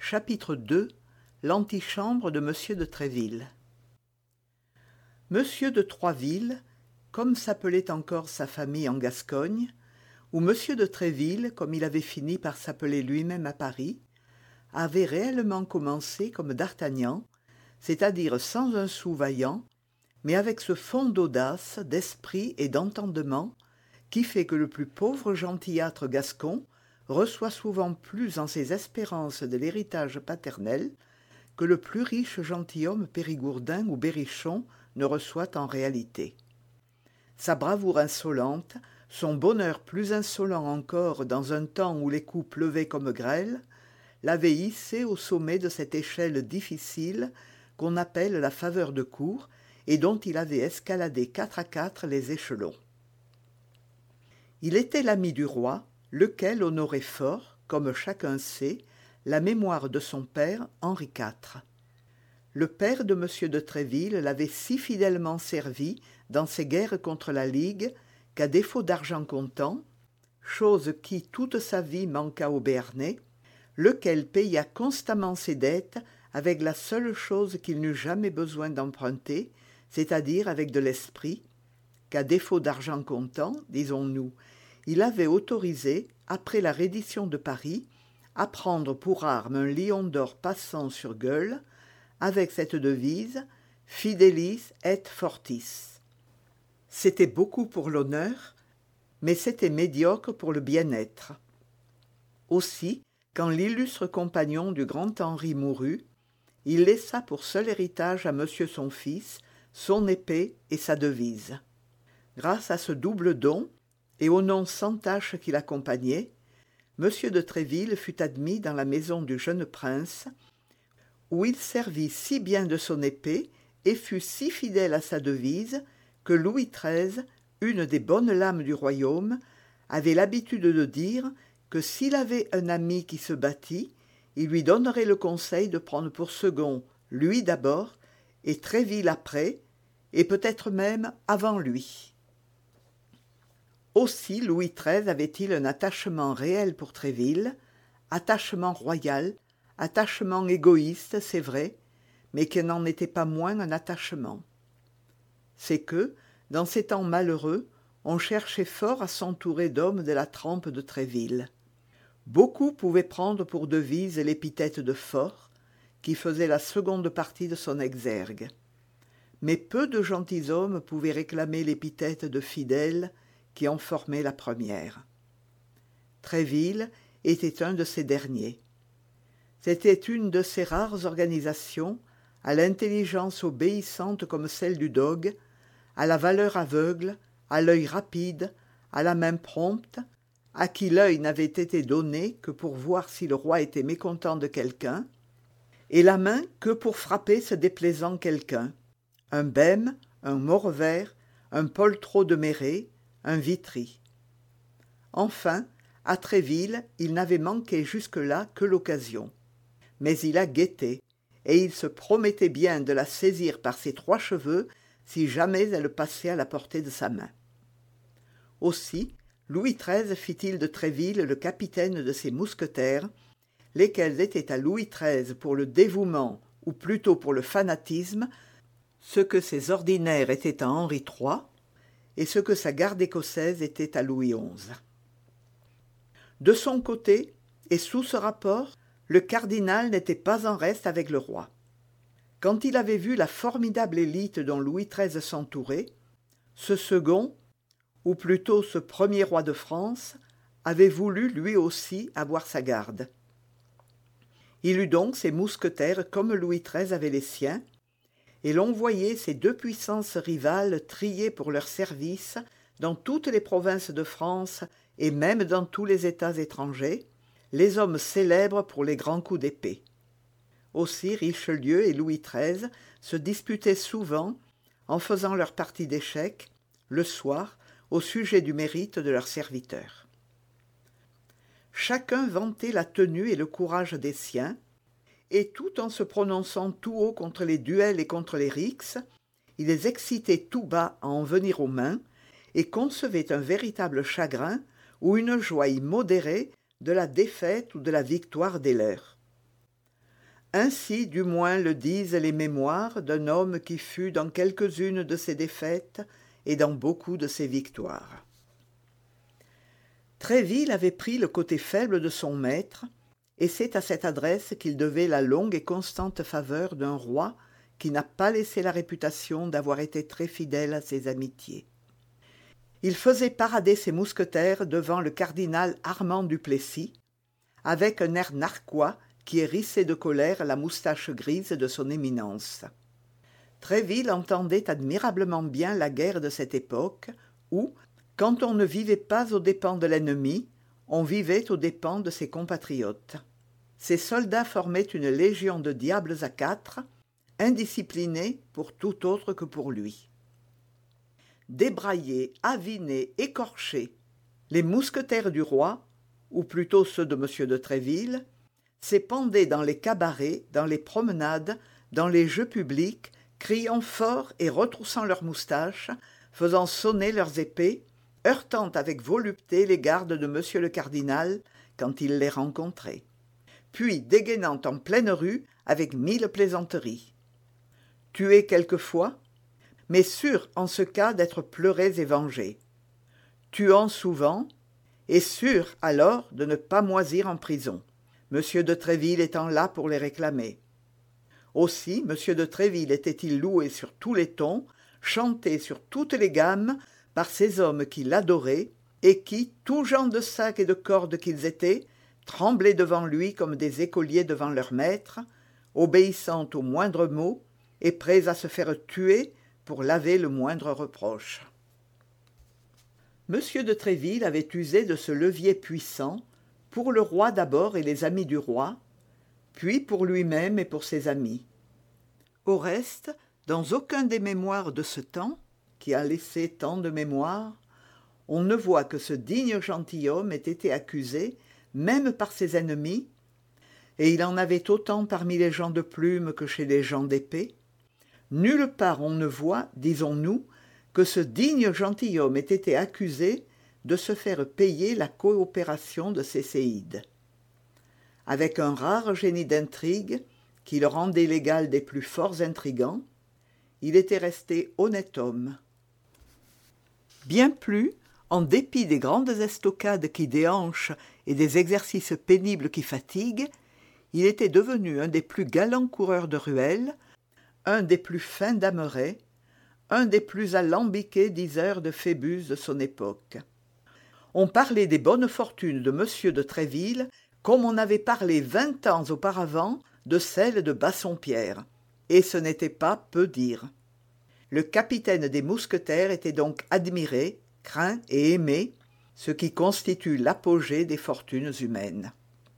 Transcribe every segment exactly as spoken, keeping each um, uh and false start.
Chapitre deux. L'antichambre de Monsieur de Tréville. Monsieur de Troisville, comme s'appelait encore sa famille en Gascogne, ou Monsieur de Tréville, comme il avait fini par s'appeler lui-même à Paris, avait réellement commencé comme d'Artagnan, c'est-à-dire sans un sou vaillant, mais avec ce fond d'audace, d'esprit et d'entendement qui fait que le plus pauvre gentillâtre gascon reçoit souvent plus en ses espérances de l'héritage paternel que le plus riche gentilhomme périgourdin ou berrichon ne reçoit en réalité. Sa bravoure insolente, son bonheur plus insolent encore dans un temps où les coups pleuvaient comme grêle, l'avaient hissé au sommet de cette échelle difficile qu'on appelle la faveur de cour et dont il avait escaladé quatre à quatre les échelons. Il était l'ami du roi, lequel honorait fort, comme chacun sait, la mémoire de son père Henri quatre. Le père de Monsieur de Tréville l'avait si fidèlement servi dans ses guerres contre la Ligue qu'à défaut d'argent comptant, chose qui toute sa vie manqua au Béarnais, lequel paya constamment ses dettes avec la seule chose qu'il n'eut jamais besoin d'emprunter, c'est-à-dire avec de l'esprit, qu'à défaut d'argent comptant, disons-nous, il avait autorisé, après la reddition de Paris, à prendre pour arme un lion d'or passant sur gueule, avec cette devise « Fidelis et fortis ». C'était beaucoup pour l'honneur, mais c'était médiocre pour le bien-être. Aussi, quand l'illustre compagnon du grand Henri mourut, il laissa pour seul héritage à monsieur son fils son épée et sa devise. Grâce à ce double don, et au nom sans tache qui l'accompagnait, Monsieur de Tréville fut admis dans la maison du jeune prince, où il servit si bien de son épée et fut si fidèle à sa devise que Louis treize, une des bonnes lames du royaume, avait l'habitude de dire que s'il avait un ami qui se battît, il lui donnerait le conseil de prendre pour second lui d'abord et Tréville après, et peut-être même avant lui. Aussi Louis treize avait-il un attachement réel pour Tréville, attachement royal, attachement égoïste, c'est vrai, mais qui n'en était pas moins un attachement. C'est que, dans ces temps malheureux, on cherchait fort à s'entourer d'hommes de la trempe de Tréville. Beaucoup pouvaient prendre pour devise l'épithète de fort, qui faisait la seconde partie de son exergue. Mais peu de gentilshommes pouvaient réclamer l'épithète de fidèle, qui en formait la première. Tréville était un de ces derniers. C'était une de ces rares organisations, à l'intelligence obéissante comme celle du dogue, à la valeur aveugle, à l'œil rapide, à la main prompte, à qui l'œil n'avait été donné que pour voir si le roi était mécontent de quelqu'un, et la main que pour frapper ce déplaisant quelqu'un, un bème, un Maurevert, un poltrot de Méré, un Vitry. Enfin, à Tréville, il n'avait manqué jusque-là que l'occasion. Mais il a guetté, et il se promettait bien de la saisir par ses trois cheveux si jamais elle passait à la portée de sa main. Aussi, Louis treize fit-il de Tréville le capitaine de ses mousquetaires, lesquels étaient à Louis treize pour le dévouement, ou plutôt pour le fanatisme, ce que ses ordinaires étaient à Henri trois, et ce que sa garde écossaise était à Louis onze. De son côté, et sous ce rapport, le cardinal n'était pas en reste avec le roi. Quand il avait vu la formidable élite dont Louis treize s'entourait, ce second, ou plutôt ce premier roi de France, avait voulu lui aussi avoir sa garde. Il eut donc ses mousquetaires comme Louis treize avait les siens, et l'on voyait ces deux puissances rivales trier pour leur service dans toutes les provinces de France et même dans tous les États étrangers, les hommes célèbres pour les grands coups d'épée. Aussi Richelieu et Louis treize se disputaient souvent, en faisant leur partie d'échecs, le soir, au sujet du mérite de leurs serviteurs. Chacun vantait la tenue et le courage des siens, et tout en se prononçant tout haut contre les duels et contre les rixes, il les excitait tout bas à en venir aux mains, et concevait un véritable chagrin ou une joie immodérée de la défaite ou de la victoire des leurs. Ainsi du moins le disent les mémoires d'un homme qui fut dans quelques-unes de ses défaites et dans beaucoup de ses victoires. Tréville avait pris le côté faible de son maître, et c'est à cette adresse qu'il devait la longue et constante faveur d'un roi qui n'a pas laissé la réputation d'avoir été très fidèle à ses amitiés. Il faisait parader ses mousquetaires devant le cardinal Armand du Plessis, avec un air narquois qui hérissait de colère la moustache grise de son éminence. Tréville entendait admirablement bien la guerre de cette époque, où, quand on ne vivait pas aux dépens de l'ennemi, on vivait aux dépens de ses compatriotes. Ses soldats formaient une légion de diables à quatre, indisciplinés pour tout autre que pour lui. Débraillés, avinés, écorchés, les mousquetaires du roi, ou plutôt ceux de M. de Tréville, s'épandaient dans les cabarets, dans les promenades, dans les jeux publics, criant fort et retroussant leurs moustaches, faisant sonner leurs épées, heurtant avec volupté les gardes de M. le cardinal quand il les rencontrait, puis dégainant en pleine rue avec mille plaisanteries. Tués quelquefois, mais sûrs en ce cas d'être pleurés et vengés. Tuant souvent, et sûrs alors de ne pas moisir en prison, M. de Tréville étant là pour les réclamer. Aussi, M. de Tréville était-il loué sur tous les tons, chanté sur toutes les gammes, par ces hommes qui l'adoraient, et qui, tous gens de sac et de corde qu'ils étaient, tremblaient devant lui comme des écoliers devant leur maître, obéissant au moindre mot, et prêts à se faire tuer pour laver le moindre reproche. M. de Tréville avait usé de ce levier puissant, pour le roi d'abord et les amis du roi, puis pour lui-même et pour ses amis. Au reste, dans aucun des mémoires de ce temps, qui a laissé tant de mémoires, on ne voit que ce digne gentilhomme ait été accusé, même par ses ennemis, et il en avait autant parmi les gens de plume que chez les gens d'épée. Nulle part on ne voit, disons-nous, que ce digne gentilhomme ait été accusé de se faire payer la coopération de ses séides. Avec un rare génie d'intrigue, qui le rendait l'égal des plus forts intrigants, il était resté honnête homme. Bien plus, en dépit des grandes estocades qui déhanchent et des exercices pénibles qui fatiguent, il était devenu un des plus galants coureurs de ruelles, un des plus fins damerets, un des plus alambiqués diseurs de Phébus de son époque. On parlait des bonnes fortunes de M. de Tréville comme on avait parlé vingt ans auparavant de celles de Bassompierre, et ce n'était pas peu dire. Le capitaine des mousquetaires était donc admiré, craint et aimé, ce qui constitue l'apogée des fortunes humaines.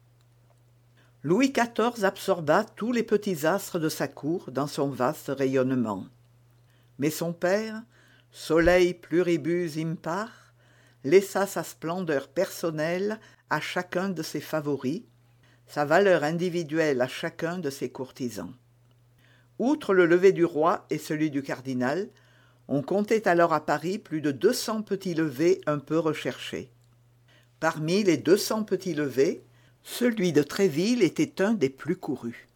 Louis quatorze absorba tous les petits astres de sa cour dans son vaste rayonnement. Mais son père, soleil pluribus impar, laissa sa splendeur personnelle à chacun de ses favoris, sa valeur individuelle à chacun de ses courtisans. Outre le lever du roi et celui du cardinal, on comptait alors à Paris plus de deux cents petits levers un peu recherchés. Parmi les deux cents petits levers, celui de Tréville était un des plus courus.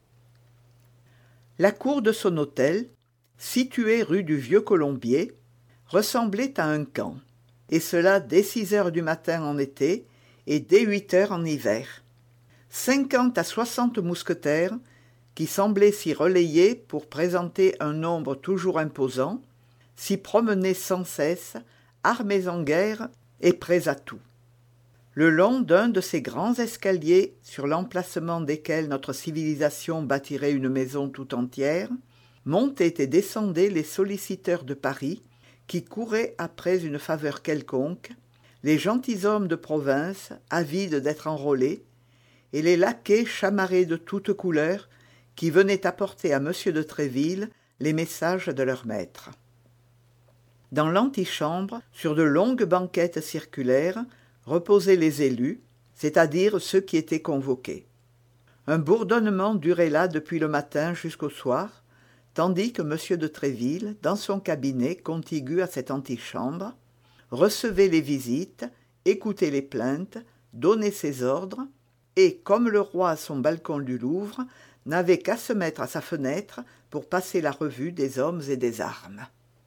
La cour de son hôtel, située rue du Vieux-Colombier, ressemblait à un camp, et cela dès six heures du matin en été et dès huit heures en hiver. Cinquante à soixante mousquetaires, qui semblaient s'y relayer pour présenter un nombre toujours imposant, s'y promenaient sans cesse, armés en guerre et prêts à tout. Le long d'un de ces grands escaliers sur l'emplacement desquels notre civilisation bâtirait une maison tout entière, montaient et descendaient les solliciteurs de Paris, qui couraient après une faveur quelconque, les gentilshommes de province, avides d'être enrôlés, et les laquais chamarrés de toutes couleurs, qui venaient apporter à M. de Tréville les messages de leur maître. Dans l'antichambre, sur de longues banquettes circulaires, reposaient les élus, c'est-à-dire ceux qui étaient convoqués. Un bourdonnement durait là depuis le matin jusqu'au soir, tandis que M. de Tréville, dans son cabinet contigu à cette antichambre, recevait les visites, écoutait les plaintes, donnait ses ordres, et, comme le roi à son balcon du Louvre, n'avait qu'à se mettre à sa fenêtre pour passer la revue des hommes et des armes.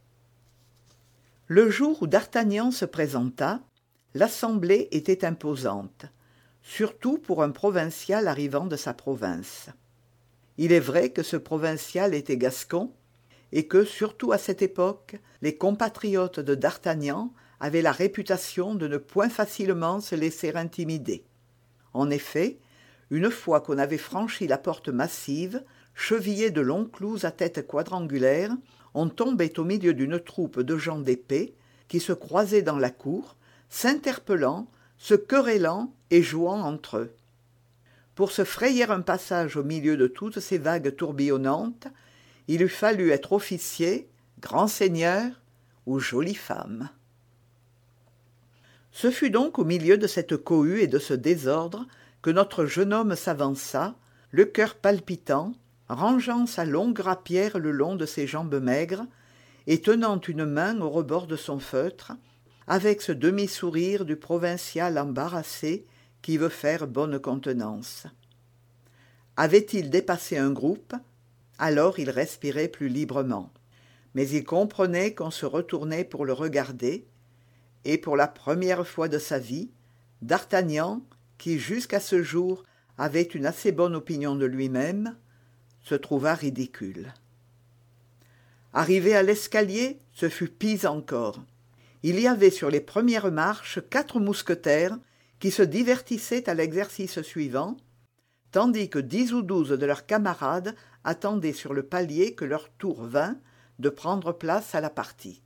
Le jour où d'Artagnan se présenta, l'assemblée était imposante, surtout pour un provincial arrivant de sa province. Il est vrai que ce provincial était gascon, et que, surtout à cette époque, les compatriotes de d'Artagnan avaient la réputation de ne point facilement se laisser intimider. En effet, une fois qu'on avait franchi la porte massive, chevillée de longs clous à tête quadrangulaire, on tombait au milieu d'une troupe de gens d'épée qui se croisaient dans la cour, s'interpellant, se querellant et jouant entre eux. Pour se frayer un passage au milieu de toutes ces vagues tourbillonnantes, il eût fallu être officier, grand seigneur ou jolie femme. Ce fut donc au milieu de cette cohue et de ce désordre que notre jeune homme s'avança, le cœur palpitant, rangeant sa longue rapière le long de ses jambes maigres et tenant une main au rebord de son feutre, avec ce demi-sourire du provincial embarrassé qui veut faire bonne contenance. Avait-il dépassé un groupe? Alors il respirait plus librement. Mais il comprenait qu'on se retournait pour le regarder, et pour la première fois de sa vie, d'Artagnan, qui jusqu'à ce jour avait une assez bonne opinion de lui-même, se trouva ridicule. Arrivé à l'escalier, ce fut pis encore. Il y avait sur les premières marches quatre mousquetaires qui se divertissaient à l'exercice suivant, tandis que dix ou douze de leurs camarades attendaient sur le palier que leur tour vînt de prendre place à la partie.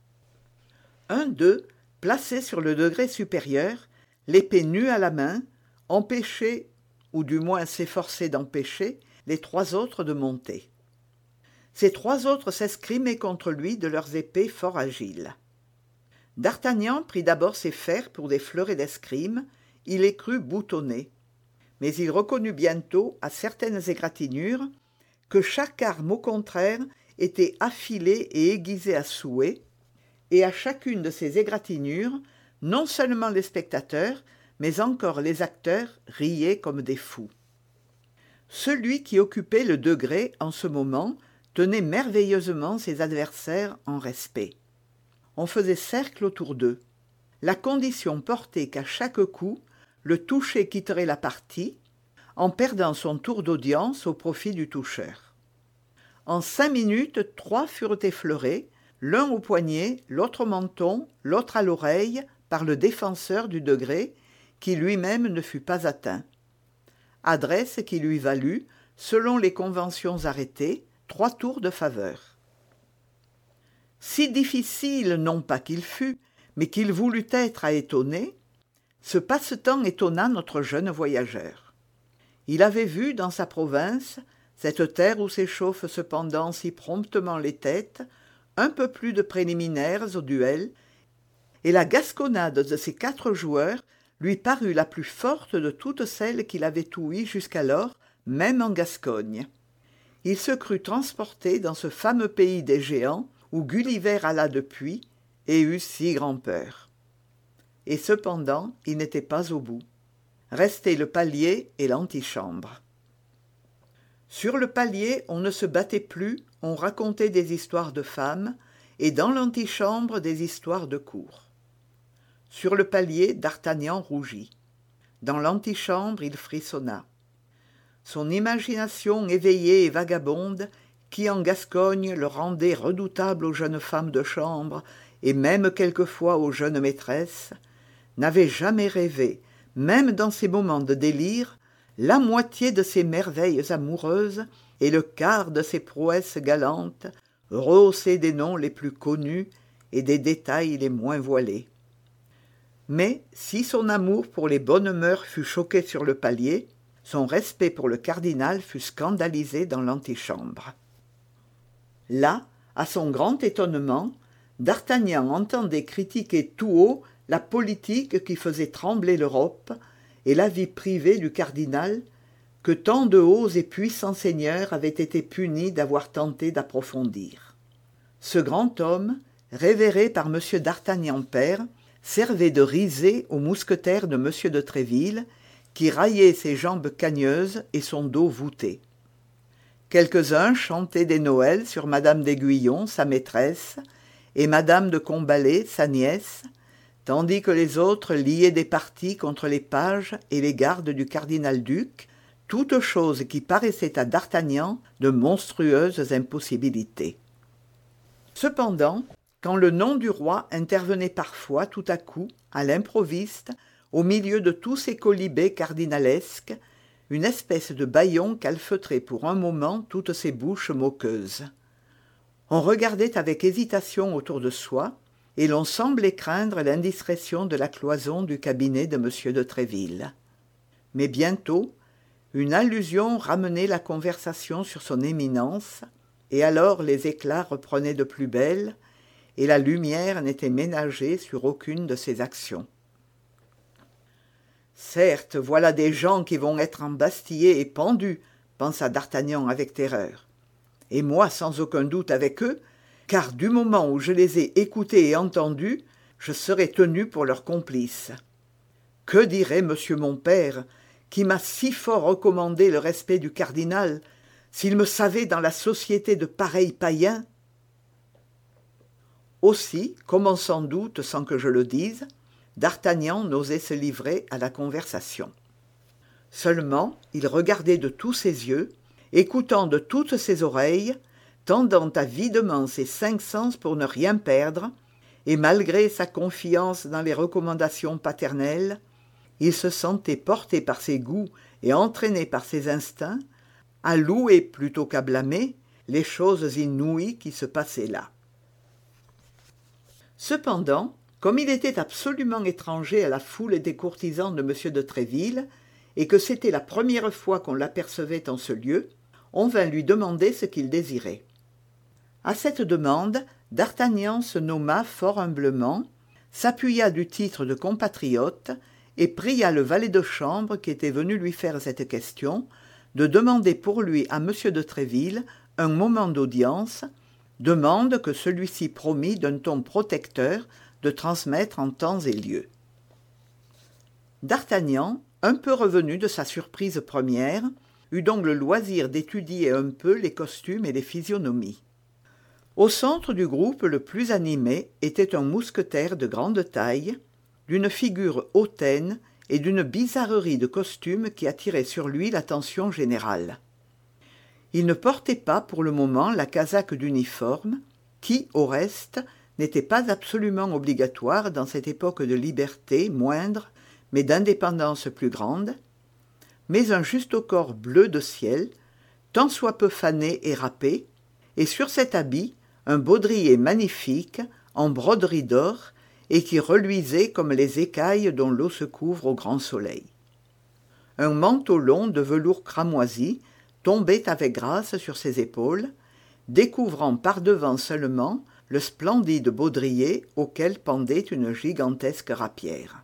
Un d'eux, placé sur le degré supérieur, l'épée nue à la main, empêchait, ou du moins s'efforçait d'empêcher, les trois autres de monter. Ces trois autres s'escrimaient contre lui de leurs épées fort agiles. D'Artagnan prit d'abord ses fers pour des fleurets d'escrime, il les crut boutonnés. Mais il reconnut bientôt, à certaines égratignures, que chaque arme au contraire était affilée et aiguisée à souhait, et à chacune de ces égratignures, non seulement les spectateurs, mais encore les acteurs riaient comme des fous. Celui qui occupait le degré en ce moment tenait merveilleusement ses adversaires en respect. On faisait cercle autour d'eux. La condition portait qu'à chaque coup, le touché quitterait la partie, en perdant son tour d'audience au profit du toucheur. En cinq minutes, trois furent effleurés, l'un au poignet, l'autre au menton, l'autre à l'oreille, par le défenseur du degré, qui lui-même ne fut pas atteint. Adresse qui lui valut, selon les conventions arrêtées, trois tours de faveur. Si difficile, non pas qu'il fût, mais qu'il voulut être à étonner, ce passe-temps étonna notre jeune voyageur. Il avait vu dans sa province, cette terre où s'échauffent cependant si promptement les têtes, un peu plus de préliminaires au duel, et la gasconnade de ces quatre joueurs lui parut la plus forte de toutes celles qu'il avait ouïes jusqu'alors, même en Gascogne. Il se crut transporté dans ce fameux pays des géants où Gulliver alla depuis et eut si grand-peur. Et cependant, il n'était pas au bout. Restait le palier et l'antichambre. Sur le palier, on ne se battait plus, on racontait des histoires de femmes, et dans l'antichambre, des histoires de cour. Sur le palier, d'Artagnan rougit. Dans l'antichambre, il frissonna. Son imagination éveillée et vagabonde, qui en Gascogne le rendait redoutable aux jeunes femmes de chambre, et même quelquefois aux jeunes maîtresses, n'avait jamais rêvé, même dans ces moments de délire, la moitié de ses merveilles amoureuses et le quart de ses prouesses galantes, rehaussées des noms les plus connus et des détails les moins voilés. Mais si son amour pour les bonnes mœurs fut choqué sur le palier, son respect pour le cardinal fut scandalisé dans l'antichambre. Là, à son grand étonnement, d'Artagnan entendait critiquer tout haut la politique qui faisait trembler l'Europe et la vie privée du cardinal, que tant de hauts et puissants seigneurs avaient été punis d'avoir tenté d'approfondir. Ce grand homme, révéré par M. d'Artagnan père, servait de risée aux mousquetaires de M. de Tréville, qui raillait ses jambes cagneuses et son dos voûté. Quelques-uns chantaient des Noëls sur madame d'Aiguillon, sa maîtresse, et madame de Combalet, sa nièce, tandis que les autres liaient des partis contre les pages et les gardes du cardinal-duc, toutes choses qui paraissaient à d'Artagnan de monstrueuses impossibilités. Cependant, quand le nom du roi intervenait parfois tout à coup, à l'improviste, au milieu de tous ces quolibets cardinalesques, une espèce de bâillon calfeutrait pour un moment toutes ces bouches moqueuses. On regardait avec hésitation autour de soi, et l'on semblait craindre l'indiscrétion de la cloison du cabinet de M. de Tréville. Mais bientôt, une allusion ramenait la conversation sur son éminence, et alors les éclats reprenaient de plus belle, et la lumière n'était ménagée sur aucune de ses actions. Certes, voilà des gens qui vont être embastillés et pendus, pensa d'Artagnan avec terreur. Et moi, sans aucun doute avec eux, car du moment où je les ai écoutés et entendus, je serai tenu pour leur complice. Que dirait monsieur mon père, qui m'a si fort recommandé le respect du cardinal, s'il me savait dans la société de pareils païens? Aussi, comme on s'en doute sans que je le dise, d'Artagnan n'osait se livrer à la conversation. Seulement, il regardait de tous ses yeux, écoutant de toutes ses oreilles, tendant avidement ses cinq sens pour ne rien perdre, et malgré sa confiance dans les recommandations paternelles, il se sentait porté par ses goûts et entraîné par ses instincts à louer plutôt qu'à blâmer les choses inouïes qui se passaient là. Cependant, comme il était absolument étranger à la foule des courtisans de M. de Tréville, et que c'était la première fois qu'on l'apercevait en ce lieu, on vint lui demander ce qu'il désirait. À cette demande, d'Artagnan se nomma fort humblement, s'appuya du titre de compatriote et pria le valet de chambre qui était venu lui faire cette question de demander pour lui à M. de Tréville un moment d'audience, demande que celui-ci promit d'un ton protecteur de transmettre en temps et lieu. D'Artagnan, un peu revenu de sa surprise première, eut donc le loisir d'étudier un peu les costumes et les physionomies. Au centre du groupe le plus animé était un mousquetaire de grande taille, d'une figure hautaine et d'une bizarrerie de costume qui attirait sur lui l'attention générale. Il ne portait pas pour le moment la casaque d'uniforme, qui, au reste, n'était pas absolument obligatoire dans cette époque de liberté moindre, mais d'indépendance plus grande, mais un justaucorps bleu de ciel, tant soit peu fané et râpé, et sur cet habit, un baudrier magnifique, en broderie d'or, et qui reluisait comme les écailles dont l'eau se couvre au grand soleil. Un manteau long de velours cramoisi tombait avec grâce sur ses épaules, découvrant par-devant seulement le splendide baudrier auquel pendait une gigantesque rapière.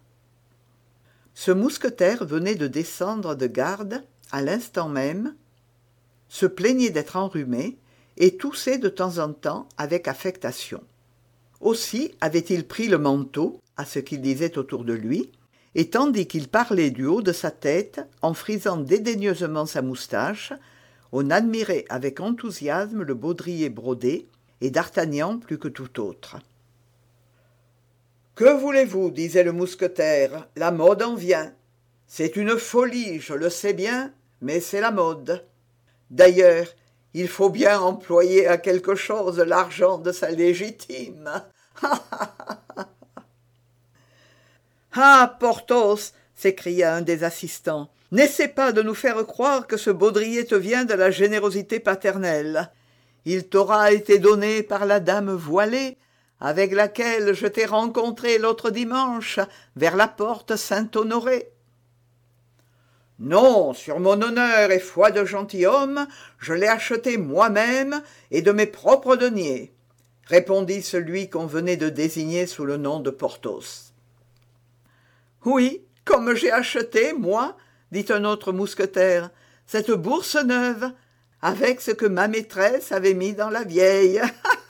Ce mousquetaire venait de descendre de garde à l'instant même, se plaignait d'être enrhumé et toussait de temps en temps avec affectation. Aussi avait-il pris le manteau, à ce qu'il disait autour de lui, et tandis qu'il parlait du haut de sa tête, en frisant dédaigneusement sa moustache, on admirait avec enthousiasme le baudrier brodé, et d'Artagnan plus que tout autre. « Que voulez-vous, disait le mousquetaire, la mode en vient. C'est une folie, je le sais bien, mais c'est la mode. D'ailleurs, il faut bien employer à quelque chose l'argent de sa légitime. Ah, Porthos, s'écria un des assistants, n'essaie pas de nous faire croire que ce baudrier te vient de la générosité paternelle. Il t'aura été donné par la dame voilée, avec laquelle je t'ai rencontré l'autre dimanche, vers la porte Saint-Honoré. Non, sur mon honneur et foi de gentilhomme, je l'ai acheté moi-même et de mes propres deniers, répondit celui qu'on venait de désigner sous le nom de Porthos. Oui, comme j'ai acheté, moi, dit un autre mousquetaire, cette bourse neuve, avec ce que ma maîtresse avait mis dans la vieille.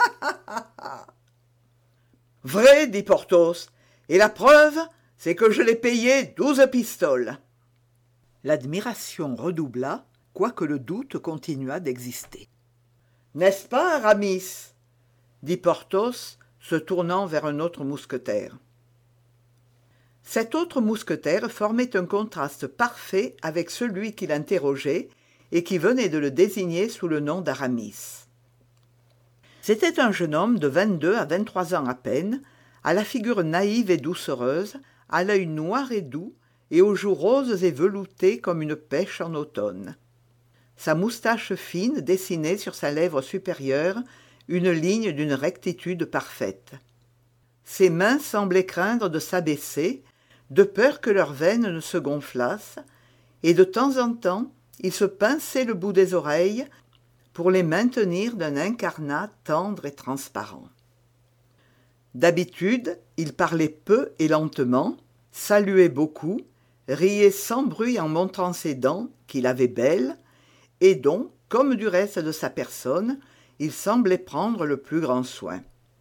Vrai, dit Porthos, et la preuve, c'est que je l'ai payé douze pistoles. L'admiration redoubla, quoique le doute continuât d'exister. « N'est-ce pas, Aramis ?» dit Porthos, se tournant vers un autre mousquetaire. Cet autre mousquetaire formait un contraste parfait avec celui qui l'interrogeait et qui venait de le désigner sous le nom d'Aramis. C'était un jeune homme de vingt-deux à vingt-trois ans à peine, à la figure naïve et doucereuse, à l'œil noir et doux, et aux joues roses et veloutées comme une pêche en automne. Sa moustache fine dessinait sur sa lèvre supérieure une ligne d'une rectitude parfaite. Ses mains semblaient craindre de s'abaisser, de peur que leurs veines ne se gonflassent, et de temps en temps il se pinçait le bout des oreilles pour les maintenir d'un incarnat tendre et transparent. D'habitude, il parlait peu et lentement, saluait beaucoup, riait sans bruit en montrant ses dents, qu'il avait belles, et dont, comme du reste de sa personne, il semblait prendre le plus grand soin.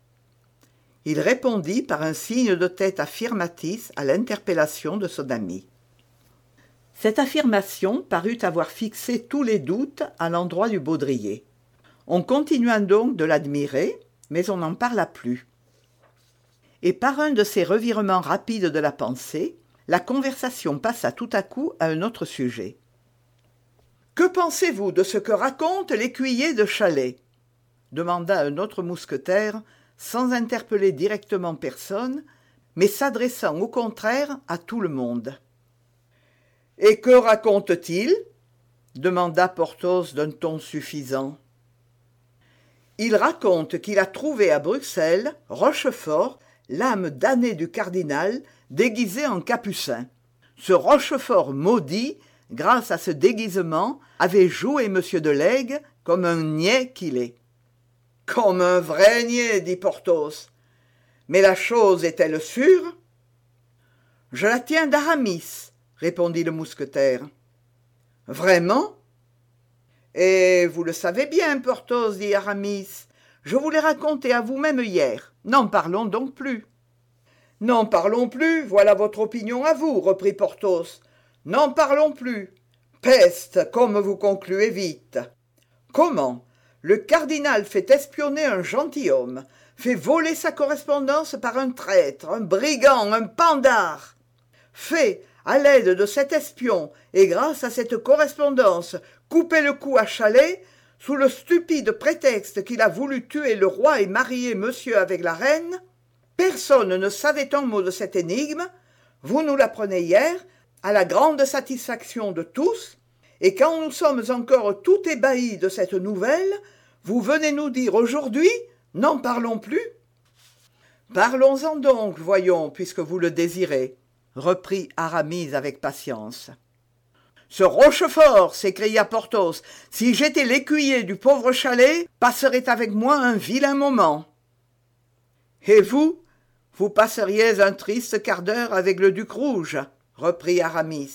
Il répondit par un signe de tête affirmatif à l'interpellation de son ami. Cette affirmation parut avoir fixé tous les doutes à l'endroit du baudrier. On continua donc de l'admirer, mais on n'en parla plus. Et par un de ces revirements rapides de la pensée, la conversation passa tout à coup à un autre sujet. « Que pensez-vous de ce que raconte l'écuyer de Chalais ?» demanda un autre mousquetaire, sans interpeller directement personne, mais s'adressant au contraire à tout le monde. « Et que raconte-t-il » demanda Porthos d'un ton suffisant. « Il raconte qu'il a trouvé à Bruxelles, Rochefort, l'âme damnée du cardinal, déguisé en capucin. Ce Rochefort maudit, grâce à ce déguisement, avait joué M. de Laigle comme un niais qu'il est. »« Comme un vrai niais, dit Porthos. Mais la chose est-elle sûre ?»« Je la tiens d'Aramis, » répondit le mousquetaire. « Vraiment ? Et vous le savez bien, Porthos, dit Aramis. Je vous l'ai raconté à vous-même hier. N'en parlons donc plus. »« N'en parlons plus, voilà votre opinion à vous, reprit Porthos. N'en parlons plus. Peste, comme vous concluez vite. Comment ? Le cardinal fait espionner un gentilhomme, fait voler sa correspondance par un traître, un brigand, un pendard. Fait, à l'aide de cet espion et grâce à cette correspondance, couper le cou à Chalais, sous le stupide prétexte qu'il a voulu tuer le roi et marier monsieur avec la reine. Personne ne savait un mot de cette énigme. Vous nous l'apprenez hier, à la grande satisfaction de tous, et quand nous sommes encore tout ébahis de cette nouvelle, vous venez nous dire aujourd'hui, n'en parlons plus ? Parlons-en donc, voyons, puisque vous le désirez, reprit Aramis avec patience. Ce Rochefort, s'écria Porthos, si j'étais l'écuyer du pauvre Chalais, passerait avec moi un vilain moment. Et vous, vous passeriez un triste quart d'heure avec le duc rouge, reprit Aramis.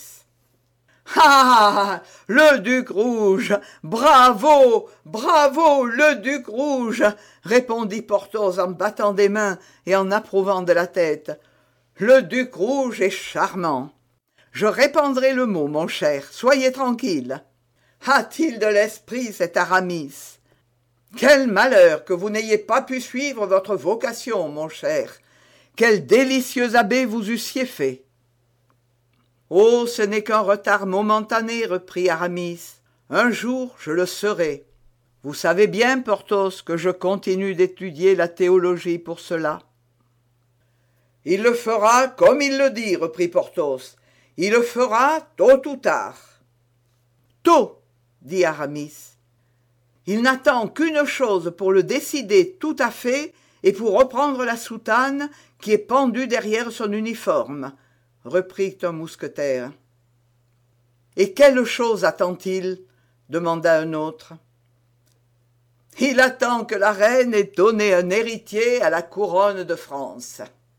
Ah, le duc rouge, bravo, bravo, le duc rouge, répondit Porthos en battant des mains et en approuvant de la tête. Le duc rouge est charmant. Je répandrai le mot, mon cher, soyez tranquille. A-t-il de l'esprit, cet Aramis ? Quel malheur que vous n'ayez pas pu suivre votre vocation, mon cher. Quel délicieux abbé vous eussiez fait. Oh, ce n'est qu'un retard momentané, reprit Aramis. Un jour, je le serai. Vous savez bien, Porthos, que je continue d'étudier la théologie pour cela. Il le fera comme il le dit, reprit Porthos. Il le fera tôt ou tard. Tôt, dit Aramis. Il n'attend qu'une chose pour le décider tout à fait et pour reprendre la soutane qui est pendue derrière son uniforme, reprit un mousquetaire. Et quelle chose attend-il ? demanda un autre. Il attend que la reine ait donné un héritier à la couronne de France.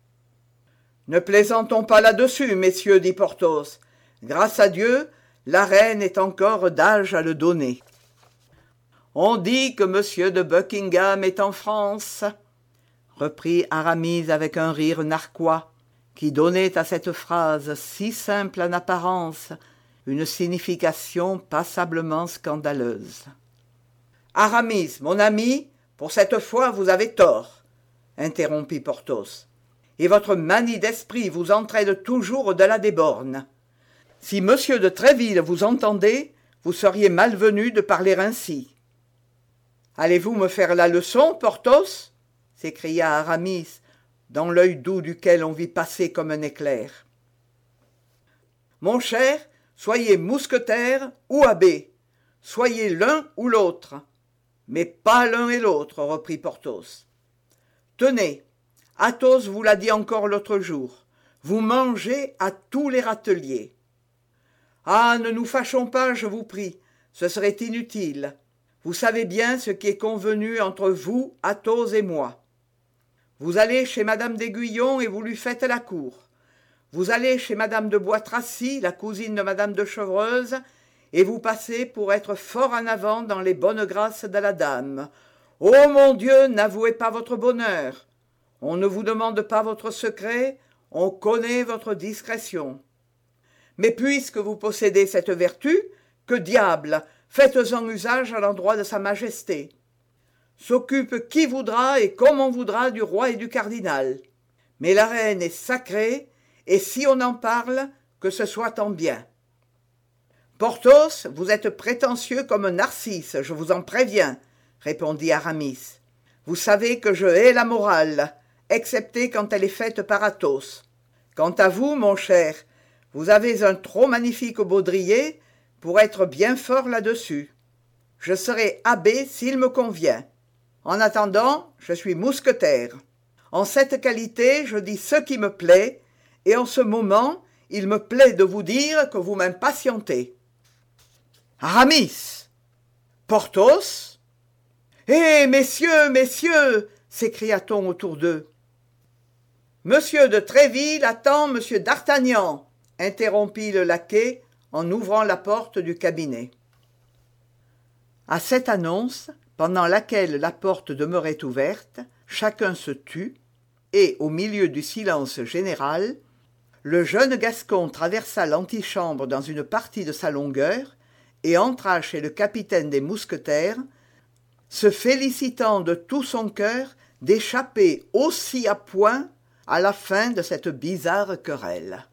Ne plaisantons pas là-dessus, messieurs, dit Porthos. Grâce à Dieu, la reine est encore d'âge à le donner. On dit que monsieur de Buckingham est en France, reprit Aramis avec un rire narquois, qui donnait à cette phrase si simple en apparence, une signification passablement scandaleuse. « Aramis, mon ami, pour cette fois vous avez tort, » interrompit Porthos, « et votre manie d'esprit vous entraîne toujours au-delà des bornes. Si monsieur de Tréville vous entendait, vous seriez malvenu de parler ainsi. »« Allez-vous me faire la leçon, Porthos ?» s'écria Aramis, dans l'œil doux duquel on vit passer comme un éclair. « Mon cher, soyez mousquetaire ou abbé, soyez l'un ou l'autre, mais pas l'un et l'autre, reprit Porthos. Tenez, Athos vous l'a dit encore l'autre jour, vous mangez à tous les râteliers. Ah, ne nous fâchons pas, je vous prie, ce serait inutile. Vous savez bien ce qui est convenu entre vous, Athos et moi. Vous allez chez madame d'Aiguillon et vous lui faites la cour. Vous allez chez madame de Bois Tracy, la cousine de madame de Chevreuse, et vous passez pour être fort en avant dans les bonnes grâces de la dame. Ô mon Dieu, n'avouez pas votre bonheur. On ne vous demande pas votre secret, on connaît votre discrétion. Mais puisque vous possédez cette vertu, que diable, faites-en usage à l'endroit de sa majesté. S'occupe qui voudra et comme on voudra du roi et du cardinal. Mais la reine est sacrée, et si on en parle, que ce soit en bien. Porthos, vous êtes prétentieux comme Narcisse, je vous en préviens, répondit Aramis. Vous savez que je hais la morale, excepté quand elle est faite par Athos. Quant à vous, mon cher, vous avez un trop magnifique baudrier pour être bien fort là-dessus. Je serai abbé s'il me convient. En attendant, je suis mousquetaire. En cette qualité, je dis ce qui me plaît, et en ce moment, il me plaît de vous dire que vous m'impatientez. Aramis! Porthos! Eh, messieurs, messieurs! S'écria-t-on autour d'eux. Monsieur de Tréville attend monsieur d'Artagnan, interrompit le laquais en ouvrant la porte du cabinet. À cette annonce, pendant laquelle la porte demeurait ouverte, chacun se tut, et, au milieu du silence général, le jeune Gascon traversa l'antichambre dans une partie de sa longueur et entra chez le capitaine des mousquetaires, se félicitant de tout son cœur d'échapper aussi à point à la fin de cette bizarre querelle.